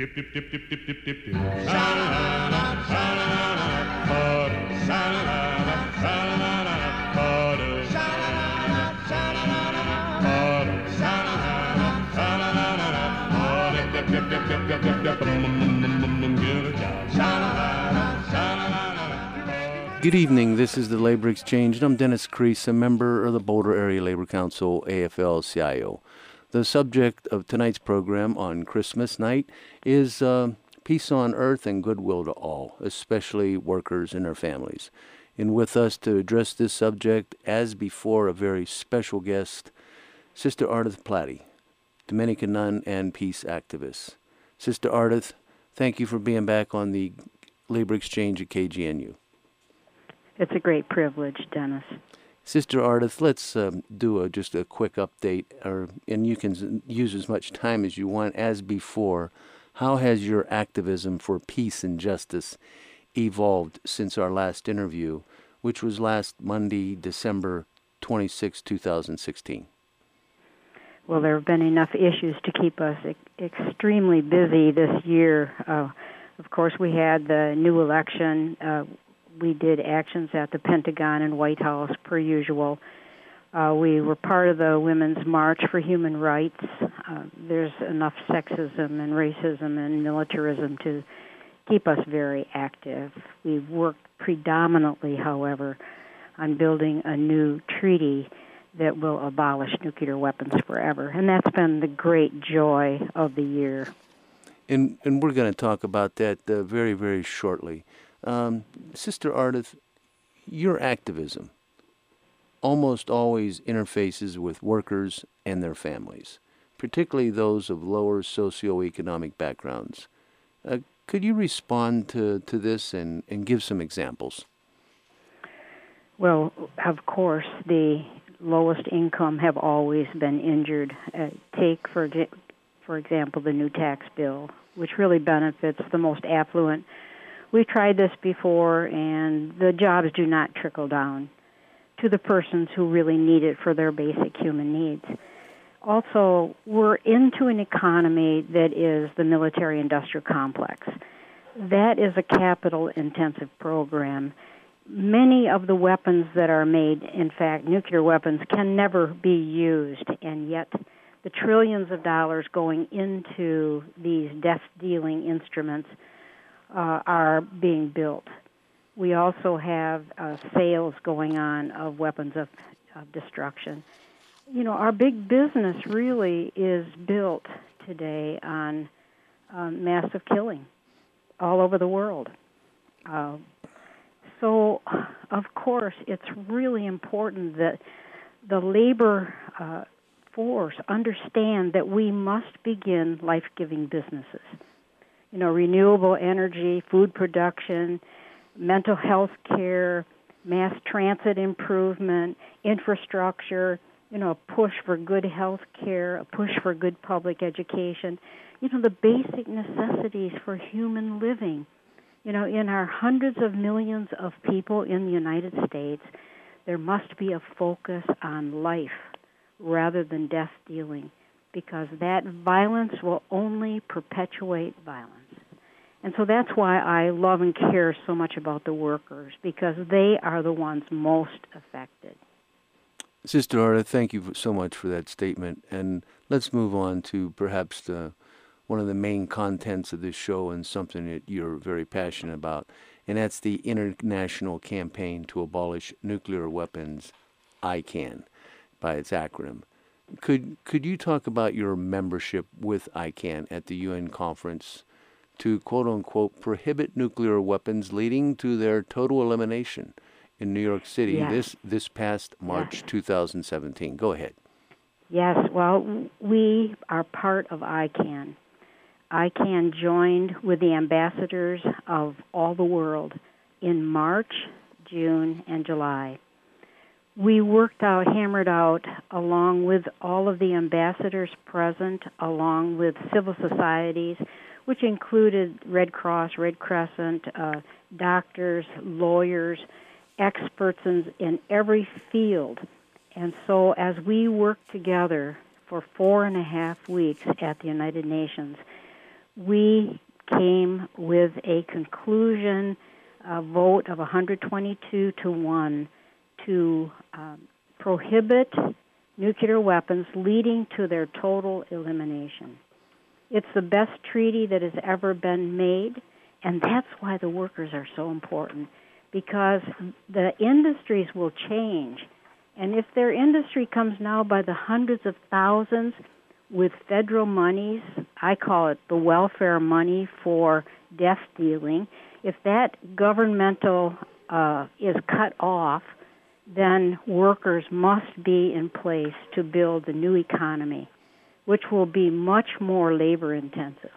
Good evening, this is the Labor Exchange, and I'm Dennis Crease, a member of the Boulder Area Labor Council, AFL-CIO. The subject of tonight's program on Christmas night is peace on earth and goodwill to all, especially workers and their families. And with us to address this subject, as before, a very special guest, Sister Ardith Platty, Dominican nun and peace activist. Sister Ardith, thank you for being back on the Labor Exchange at KGNU. It's a great privilege, Dennis. Sister Ardith, let's do just a quick update, and you can use as much time as you want. As before, how has your activism for peace and justice evolved since our last interview, which was last Monday, December 26, 2016? Well, there have been enough issues to keep us extremely busy this year. Of course, we had the new election. We did actions at the Pentagon and White House, per usual. We were part of the Women's March for Human Rights. There's enough sexism and racism and militarism to keep us very active. We've worked predominantly, however, on building a new treaty that will abolish nuclear weapons forever. And that's been the great joy of the year. And we're going to talk about that very, very shortly. Sister Ardith, your activism almost always interfaces with workers and their families, particularly those of lower socioeconomic backgrounds. Could you respond to this and give some examples? Well, of course, the lowest income have always been injured. Take, for example, the new tax bill, which really benefits the most affluent. We've tried this before, and the jobs do not trickle down to the persons who really need it for their basic human needs. Also, we're into an economy that is the military-industrial complex. That is a capital-intensive program. Many of the weapons that are made, in fact, nuclear weapons, can never be used, and yet the trillions of dollars going into these death-dealing instruments are being built. We also have sales going on of weapons of destruction. You know, our big business really is built today on massive killing all over the world. So, of course, it's really important that the labor force understand that we must begin life-giving businesses. You know, renewable energy, food production, mental health care, mass transit improvement, infrastructure, you know, a push for good health care, a push for good public education, you know, the basic necessities for human living. You know, in our hundreds of millions of people in the United States, there must be a focus on life rather than death dealing, because that violence will only perpetuate violence. And so that's why I love and care so much about the workers, because they are the ones most affected. Sister Ardith, thank you so much for that statement. And let's move on to perhaps one of the main contents of this show and something that you're very passionate about, and that's the International Campaign to Abolish Nuclear Weapons, ICAN, by its acronym. Could you talk about your membership with ICAN at the UN conference to, quote-unquote, prohibit nuclear weapons leading to their total elimination in New York City this past March 2017? Go ahead. Yes, well, we are part of ICAN. ICAN joined with the ambassadors of all the world in March, June, and July. We hammered out, along with all of the ambassadors present, along with civil societies, which included Red Cross, Red Crescent, doctors, lawyers, experts in every field. And so as we worked together for 4.5 weeks at the United Nations, we came with a conclusion, a vote of 122 to 1 to prohibit nuclear weapons, leading to their total elimination. It's the best treaty that has ever been made, and that's why the workers are so important, because the industries will change. And if their industry comes now by the hundreds of thousands with federal monies, I call it the welfare money for death dealing, if that governmental is cut off, then workers must be in place to build the new economy, which will be much more labor intensive.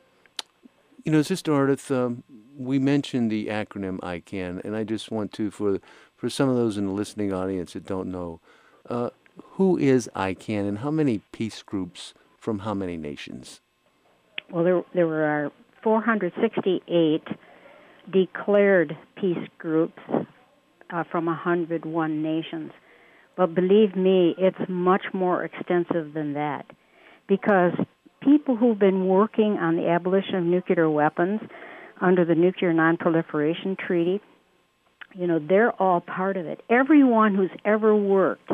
You know, Sister Ardith, we mentioned the acronym ICANN, and I just want to, for some of those in the listening audience that don't know, who is ICANN and how many peace groups from how many nations? Well, there were 468 declared peace groups from 101 nations. But believe me, it's much more extensive than that, because people who've been working on the abolition of nuclear weapons under the Nuclear Non-Proliferation Treaty, you know, they're all part of it. Everyone who's ever worked,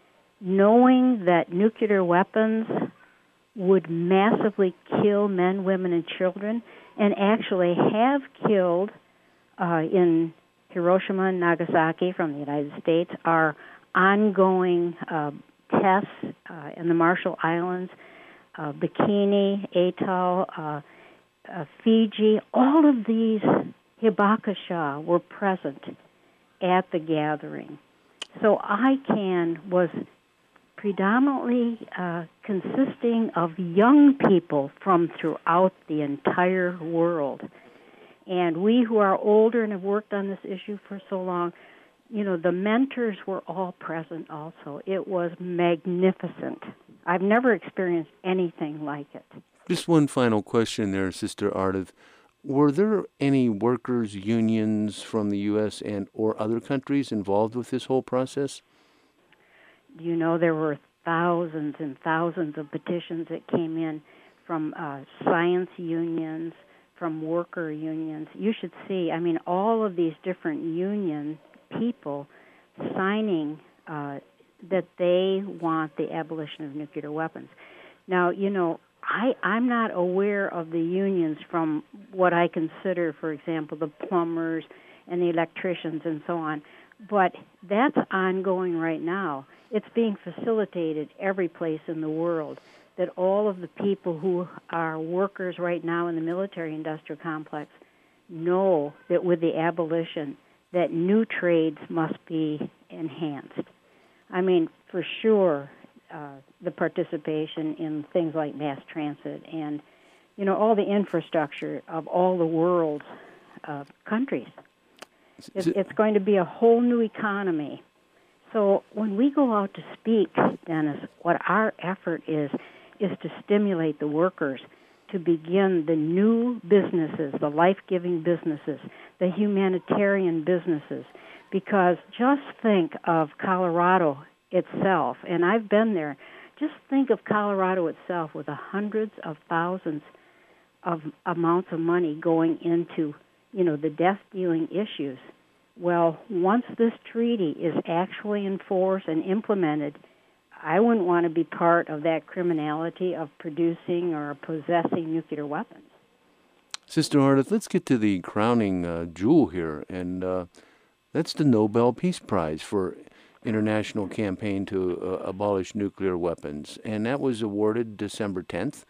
knowing that nuclear weapons would massively kill men, women, and children, and actually have killed in Hiroshima and Nagasaki from the United States, are ongoing tests in the Marshall Islands, Bikini Atoll, Fiji. All of these Hibakusha were present at the gathering. So ICANN was predominantly consisting of young people from throughout the entire world. And we who are older and have worked on this issue for so long, you know, the mentors were all present also. It was magnificent. I've never experienced anything like it. Just one final question there, Sister Ardith. Were there any workers' unions from the U.S. and or other countries involved with this whole process? You know, there were thousands and thousands of petitions that came in from science unions, from worker unions. You should see, I mean, all of these different union people signing that they want the abolition of nuclear weapons. Now, you know, I'm not aware of the unions from what I consider, for example, the plumbers and the electricians and so on, but that's ongoing right now. It's being facilitated every place in the world, that all of the people who are workers right now in the military-industrial complex know that with the abolition, that new trades must be enhanced. I mean, for sure, the participation in things like mass transit and, you know, all the infrastructure of all the world's countries. It's going to be a whole new economy. So when we go out to speak, Dennis, what our effort is to stimulate the workers to begin the new businesses, the life-giving businesses, the humanitarian businesses, because just think of Colorado itself, and I've been there, just think of Colorado itself with the hundreds of thousands of amounts of money going into, you know, the death-dealing issues. Well, once this treaty is actually enforced and implemented, I wouldn't want to be part of that criminality of producing or possessing nuclear weapons. Sister Ardith, let's get to the crowning jewel here, and that's the Nobel Peace Prize for international campaign to abolish nuclear weapons. And that was awarded December 10th,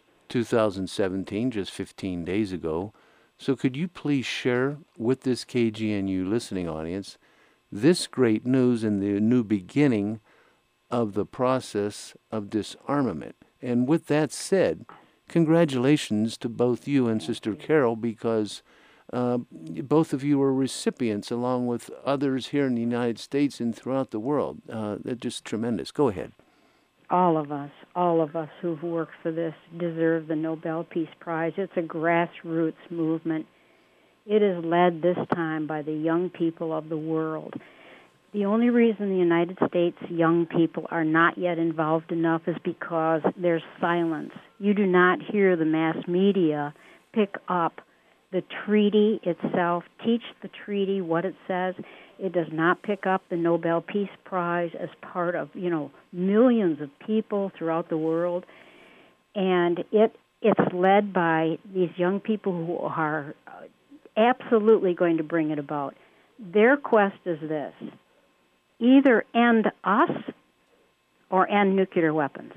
2017, just 15 days ago. So could you please share with this KGNU listening audience this great news and the new beginning of the process of disarmament? And with that said, congratulations to both you and Sister Carol, because both of you are recipients, along with others here in the United States and throughout the world. They're just tremendous. Go ahead. All of us who've worked for this deserve the Nobel Peace Prize. It's a grassroots movement. It is led this time by the young people of the world. The only reason the United States young people are not yet involved enough is because there's silence. You do not hear the mass media pick up the treaty itself, teach the treaty what it says. It does not pick up the Nobel Peace Prize as part of, millions of people throughout the world. And it's led by these young people who are absolutely going to bring it about. Their quest is this: either end us or end nuclear weapons,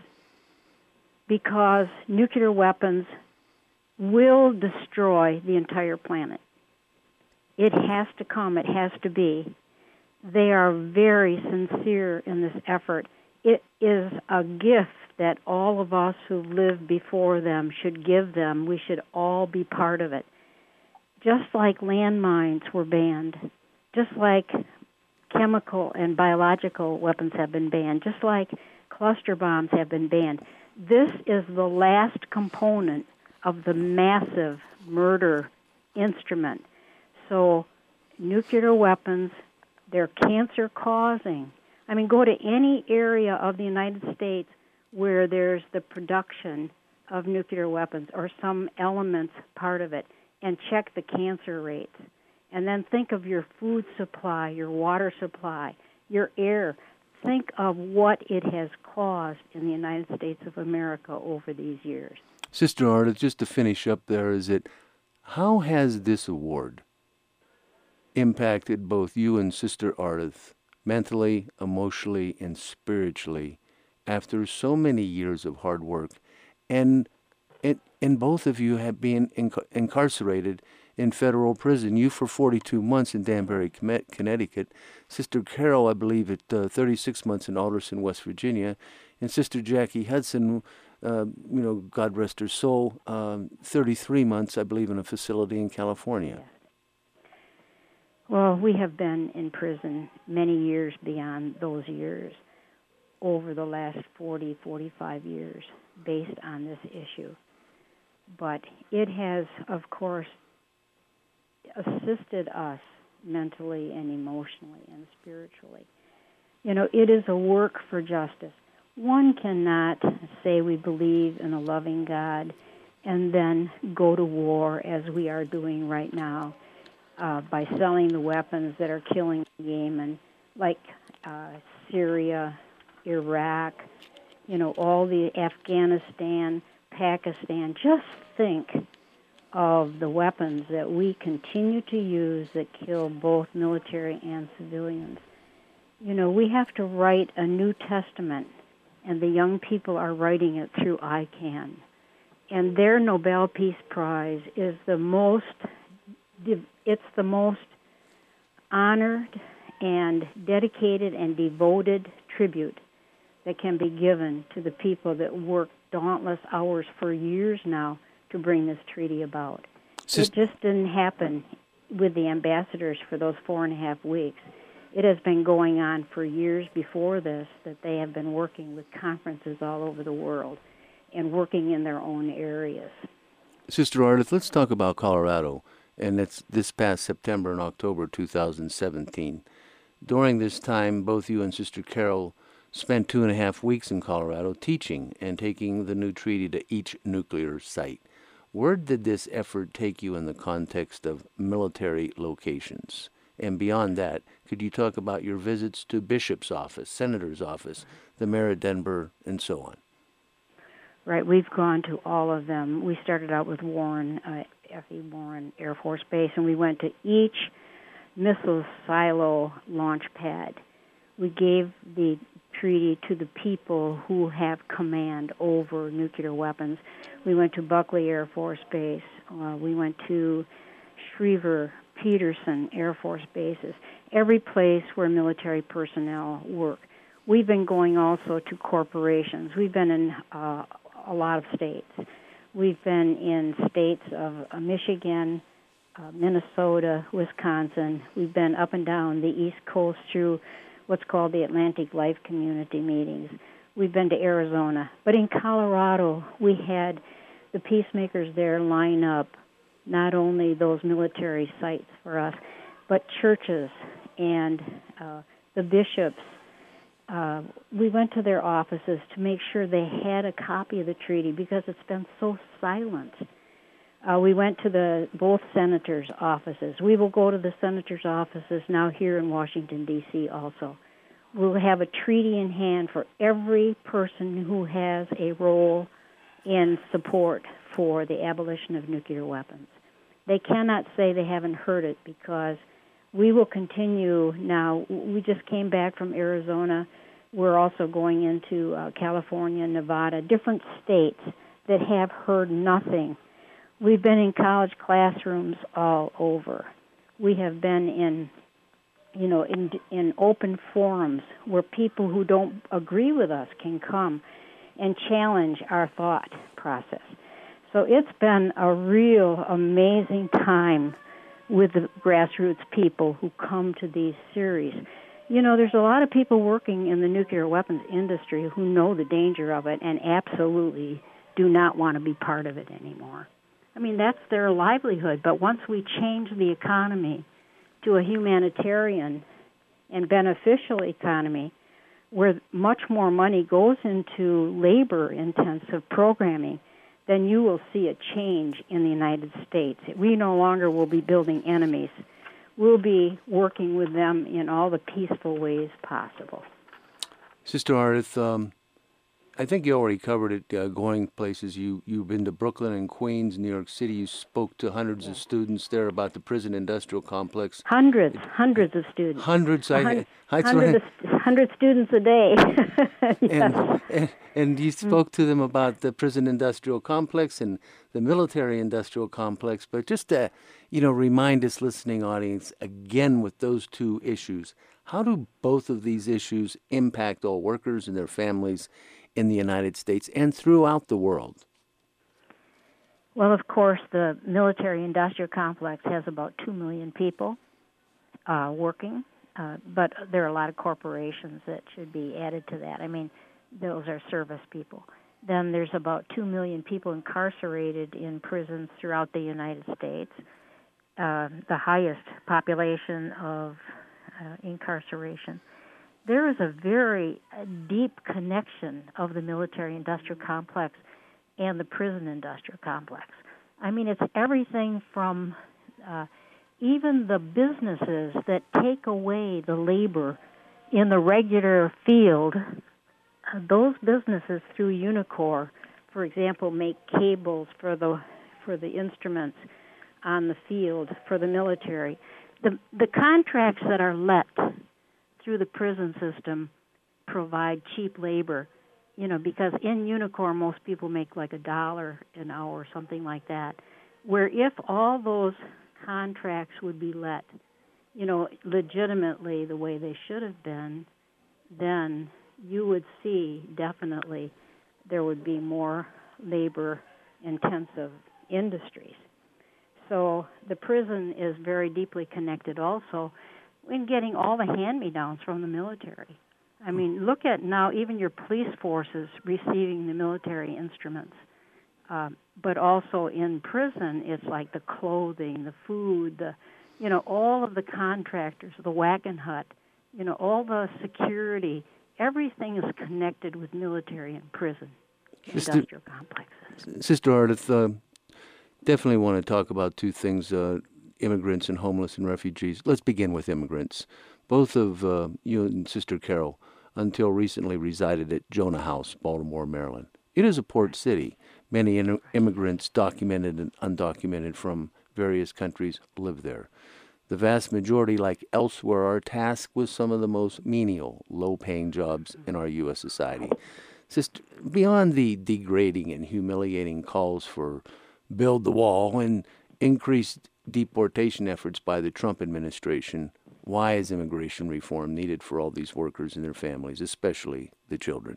because nuclear weapons will destroy the entire planet. It has to come. It has to be. They are very sincere in this effort. It is a gift that all of us who lived before them should give them. We should all be part of it. Just like landmines were banned, just like chemical and biological weapons have been banned, just like cluster bombs have been banned. This is the last component of the massive murder instrument. So nuclear weapons, they're cancer-causing. I mean, go to any area of the United States where there's the production of nuclear weapons or some elements part of it, and check the cancer rates. And then think of your food supply, your water supply, your air. Think of what it has caused in the United States of America over these years. Sister Ardith, just to finish up there, how has this award impacted both you and Sister Ardith mentally, emotionally, and spiritually after so many years of hard work? And both of you have been incarcerated in federal prison. You for 42 months in Danbury, Connecticut. Sister Carol, I believe, at 36 months in Alderson, West Virginia. And Sister Jackie Hudson, God rest her soul, 33 months, I believe, in a facility in California. Yes. Well, we have been in prison many years beyond those years, over the last 40, 45 years, based on this issue. But it has, of course, assisted us mentally and emotionally and spiritually. It is a work for justice. One cannot say we believe in a loving God and then go to war, as we are doing right now, by selling the weapons that are killing Yemen, like Syria, Iraq, all the Afghanistan, Pakistan. Just think of the weapons that we continue to use that kill both military and civilians. We have to write a New Testament, and the young people are writing it through ICANN. And their Nobel Peace Prize is the most honored and dedicated and devoted tribute that can be given to the people that worked dauntless hours for years now to bring this treaty about. It just didn't happen with the ambassadors for those 4.5 weeks. It has been going on for years before this, that they have been working with conferences all over the world and working in their own areas. Sister Ardith, let's talk about Colorado, and it's this past September and October 2017. During this time, both you and Sister Carol spent 2.5 weeks in Colorado teaching and taking the new treaty to each nuclear site. Where did this effort take you in the context of military locations? And beyond that, could you talk about your visits to Bishop's office, Senator's office, the Mayor of Denver, and so on? Right, we've gone to all of them. We started out with Warren, F.E. Warren Air Force Base, and we went to each missile silo launch pad. We gave the treaty to the people who have command over nuclear weapons. We went to Buckley Air Force Base. We went to Schriever, Peterson Air Force bases, every place where military personnel work. We've been going also to corporations. We've been in a lot of states. We've been in states of Michigan, Minnesota, Wisconsin. We've been up and down the East Coast through what's called the Atlantic Life Community meetings. We've been to Arizona. But in Colorado, we had the peacemakers there line up not only those military sites for us, but churches and the the bishops, we went to their offices to make sure they had a copy of the treaty because it's been so silent. We went to both senators' offices. We will go to the senators' offices now here in Washington, D.C. also. We'll have a treaty in hand for every person who has a role in support for the abolition of nuclear weapons. They cannot say they haven't heard it because we will continue now. We just came back from Arizona. We're also going into California, Nevada, different states that have heard nothing. We've been in college classrooms all over. We have been in open forums where people who don't agree with us can come and challenge our thought process. So it's been a real amazing time with the grassroots people who come to these series. There's a lot of people working in the nuclear weapons industry who know the danger of it and absolutely do not want to be part of it anymore. I mean, that's their livelihood. But once we change the economy to a humanitarian and beneficial economy where much more money goes into labor-intensive programming, then you will see a change in the United States. We no longer will be building enemies. We'll be working with them in all the peaceful ways possible. Sister Ardith, I think you already covered it, going places. You've been to Brooklyn and Queens, New York City. You spoke to hundreds of students there about the prison industrial complex. Hundreds of students. Hundreds? Hundred students a day. Yes. And you spoke to them about the prison industrial complex and the military industrial complex. But just to, remind us listening audience again with those two issues, how do both of these issues impact all workers and their families in the United States and throughout the world? Well, of course, the military-industrial complex has about 2 million people working, but there are a lot of corporations that should be added to that. I mean, those are service people. Then there's about 2 million people incarcerated in prisons throughout the United States, the highest population of incarceration. There is a very deep connection of the military-industrial complex and the prison-industrial complex. I mean, it's everything from even the businesses that take away the labor in the regular field. Those businesses through Unicor, for example, make cables for the instruments on the field for the military. The contracts that are let through the prison system provide cheap labor, because in Unicor most people make like $1 an hour or something like that, where if all those contracts would be let, legitimately the way they should have been, then you would see definitely there would be more labor-intensive industries. So the prison is very deeply connected also in getting all the hand-me-downs from the military. I mean, look at now even your police forces receiving the military instruments. But also in prison, it's like the clothing, the food, all of the contractors, the wagon hut, all the security, everything is connected with military and prison industrial complexes. Sister Ardith, definitely want to talk about two things, immigrants and homeless and refugees. Let's begin with immigrants. Both of you and Sister Carol, until recently, resided at Jonah House, Baltimore, Maryland. It is a port city. Many immigrants, documented and undocumented from various countries, live there. The vast majority, like elsewhere, are tasked with some of the most menial, low-paying jobs in our U.S. society. Sister, beyond the degrading and humiliating calls for build the wall and increased deportation efforts by the Trump administration, why is immigration reform needed for all these workers and their families, especially the children?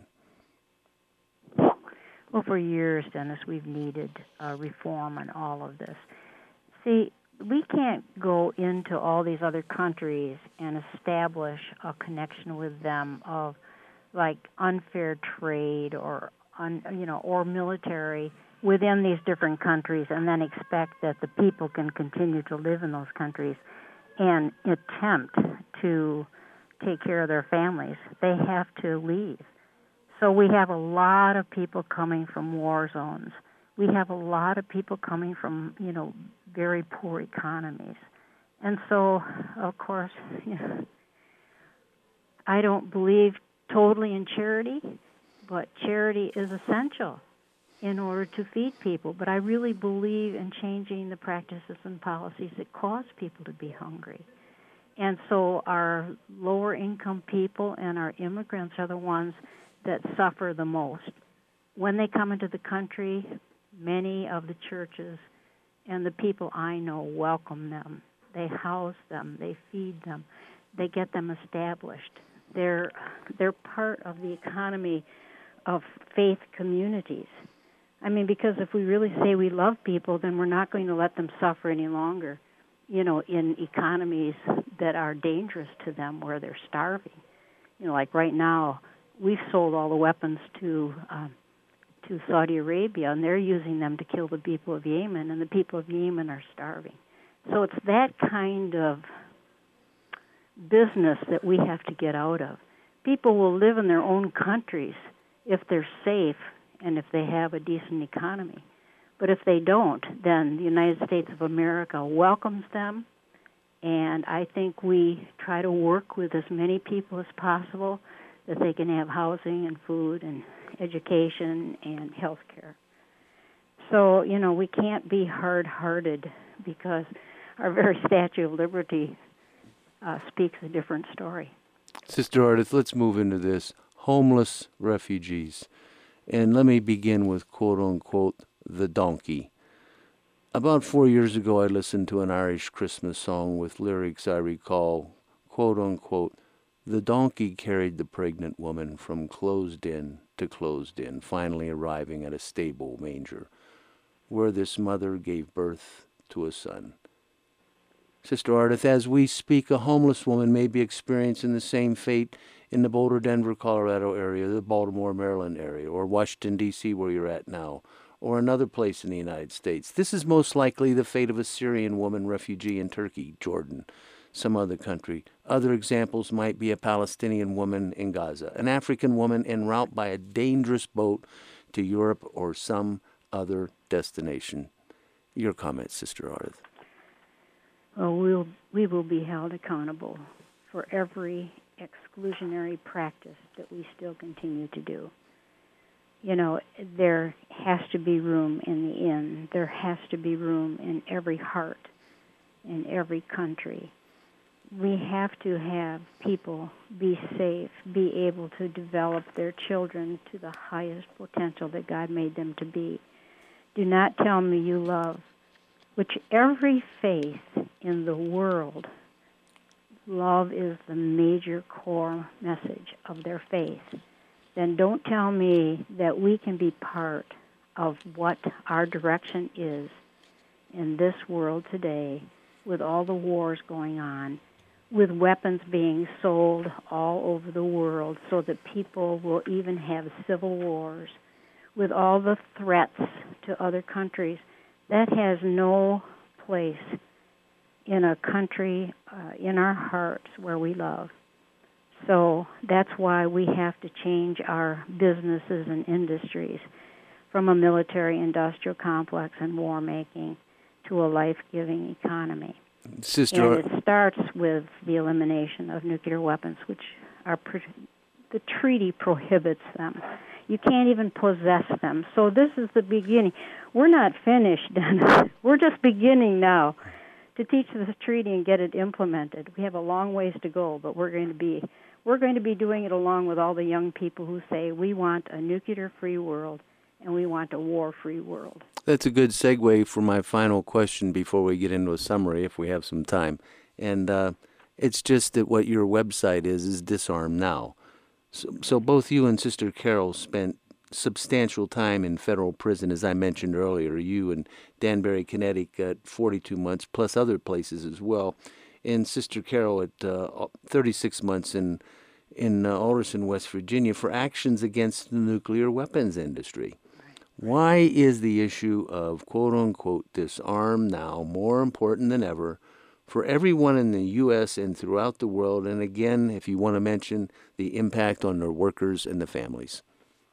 Well, for years, Dennis, we've needed reform on all of this. See, we can't go into all these other countries and establish a connection with them of like unfair trade or or military within these different countries and then expect that the people can continue to live in those countries and attempt to take care of their families. They have to leave. So we have a lot of people coming from war zones. We have a lot of people coming from, very poor economies. And so, of course, I don't believe totally in charity, but charity is essential in order to feed people. But I really believe in changing the practices and policies that cause people to be hungry. And so our lower income people and our immigrants are the ones that suffer the most. When they come into the country, many of the churches and the people I know welcome them. They house them, they feed them, they get them established. They're part of the economy of faith communities. I mean, because if we really say we love people, then we're not going to let them suffer any longer, in economies that are dangerous to them where they're starving. Like right now, we've sold all the weapons to Saudi Arabia, and they're using them to kill the people of Yemen, and the people of Yemen are starving. So it's that kind of business that we have to get out of. People will live in their own countries if they're safe and if they have a decent economy. But if they don't, then the United States of America welcomes them, and I think we try to work with as many people as possible that they can have housing and food and education and health care. So, we can't be hard-hearted because our very Statue of Liberty speaks a different story. Sister Ardith, let's move into this. Homeless refugees. And let me begin with, quote-unquote, the donkey. About 4 years ago, I listened to an Irish Christmas song with lyrics I recall, quote-unquote, the donkey carried the pregnant woman from closed in to closed in, finally arriving at a stable manger, where this mother gave birth to a son. Sister Ardith, as we speak, a homeless woman may be experiencing the same fate in the Boulder, Denver, Colorado area, the Baltimore, Maryland area, or Washington, D.C., where you're at now, or another place in the United States. This is most likely the fate of a Syrian woman refugee in Turkey, Jordan, some other country. Other examples might be a Palestinian woman in Gaza, an African woman en route by a dangerous boat to Europe or some other destination. Your comments, Sister Ardith. Well, we will be held accountable for every exclusionary practice that we still continue to do. There has to be room in the inn. There has to be room in every heart, in every country. We have to have people be safe, be able to develop their children to the highest potential that God made them to be. Do not tell me you love, which every faith in the world, love is the major core message of their faith. Then don't tell me that we can be part of what our direction is in this world today with all the wars going on, with weapons being sold all over the world so that people will even have civil wars, with all the threats to other countries. That has no place in a country, in our hearts where we love. So that's why we have to change our businesses and industries from a military-industrial complex and war-making to a life-giving economy. Sister, and it starts with the elimination of nuclear weapons, which the treaty prohibits them. You can't even possess them. So this is the beginning. We're not finished, Dennis. We're just beginning now to teach this treaty and get it implemented. We have a long ways to go, but we're going to be doing it along with all the young people who say we want a nuclear-free world and we want a war-free world. That's a good segue for my final question before we get into a summary, if we have some time. And it's just that what your website is Disarm Now. So both you and Sister Carol spent substantial time in federal prison, as I mentioned earlier. You in Danbury, Connecticut, 42 months, plus other places as well. And Sister Carol at 36 months in Alderson, West Virginia, for actions against the nuclear weapons industry. Why is the issue of, quote-unquote, disarm now more important than ever for everyone in the U.S. and throughout the world? And again, if you want to mention the impact on their workers and the families.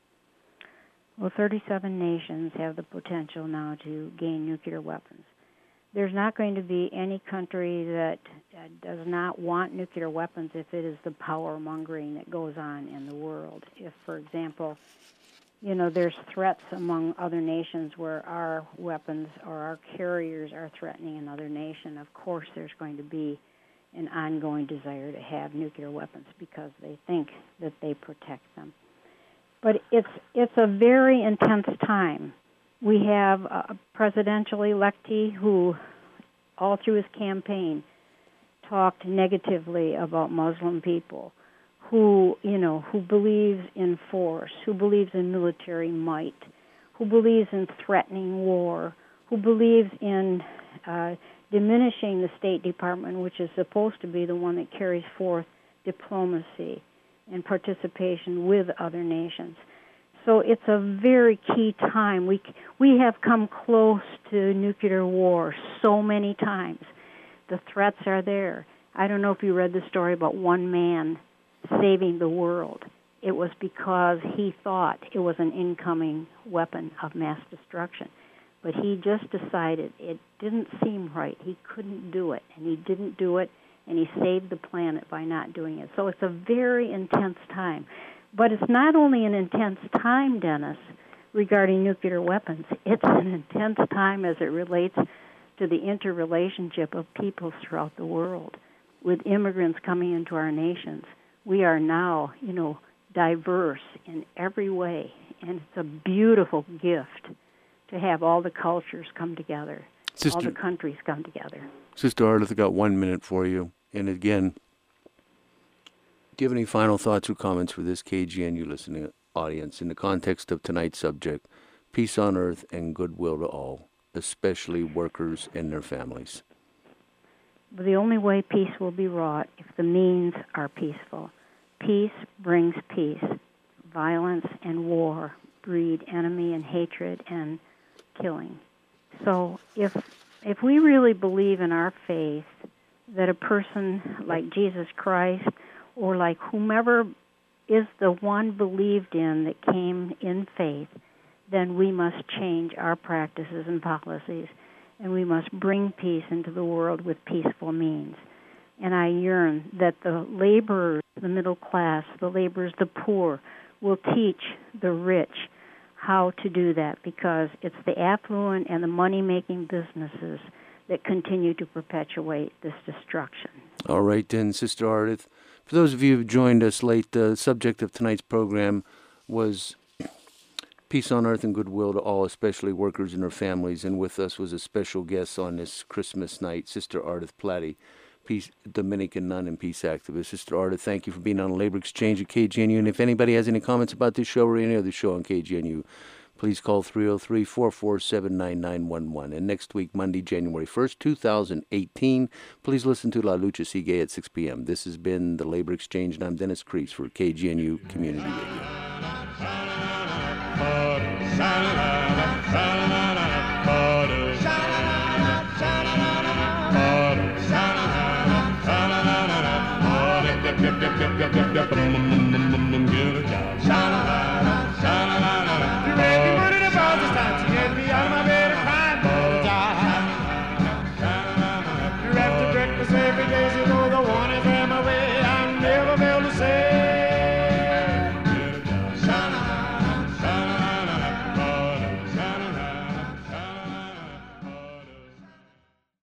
Well, 37 nations have the potential now to gain nuclear weapons. There's not going to be any country that does not want nuclear weapons if it is the power mongering that goes on in the world. If, for example, there's threats among other nations where our weapons or our carriers are threatening another nation, of course there's going to be an ongoing desire to have nuclear weapons because they think that they protect them. But it's a very intense time. We have a presidential electee who, all through his campaign, talked negatively about Muslim people, who believes in force, who believes in military might, who believes in threatening war, who believes in diminishing the State Department, which is supposed to be the one that carries forth diplomacy and participation with other nations. So it's a very key time. We have come close to nuclear war so many times. The threats are there. I don't know if you read the story about one man saving the world. It was because he thought it was an incoming weapon of mass destruction. But he just decided it didn't seem right. He couldn't do it, and he didn't do it, and he saved the planet by not doing it. So it's a very intense time. But it's not only an intense time, Dennis, regarding nuclear weapons. It's an intense time as it relates to the interrelationship of peoples throughout the world. With immigrants coming into our nations, we are now, diverse in every way, and it's a beautiful gift to have all the cultures come together, all the countries come together. Sister Ardith, I've got 1 minute for you. And again, do you have any final thoughts or comments for this KGNU listening audience in the context of tonight's subject, peace on earth and goodwill to all, especially workers and their families? But the only way peace will be wrought if the means are peaceful. Peace brings peace. Violence and war breed enemy and hatred and killing. So if we really believe in our faith that a person like Jesus Christ or like whomever is the one believed in that came in faith, then we must change our practices and policies, and we must bring peace into the world with peaceful means. And I yearn that the laborers, the middle class, the laborers, the poor, will teach the rich how to do that, because it's the affluent and the money-making businesses that continue to perpetuate this destruction. All right, then, Sister Ardith. For those of you who joined us late, the subject of tonight's program was peace on earth and goodwill to all, especially workers and their families. And with us was a special guest on this Christmas night, Sister Ardith Platty, Dominican nun and peace activist. Sister Ardith, thank you for being on Labor Exchange at KGNU. And if anybody has any comments about this show or any other show on KGNU, please call 303-447-9911. And next week, Monday, January 1st, 2018, please listen to La Lucha Sigue at 6 p.m. This has been the Labor Exchange, and I'm Dennis Kreese for KGNU Community Radio. Yep.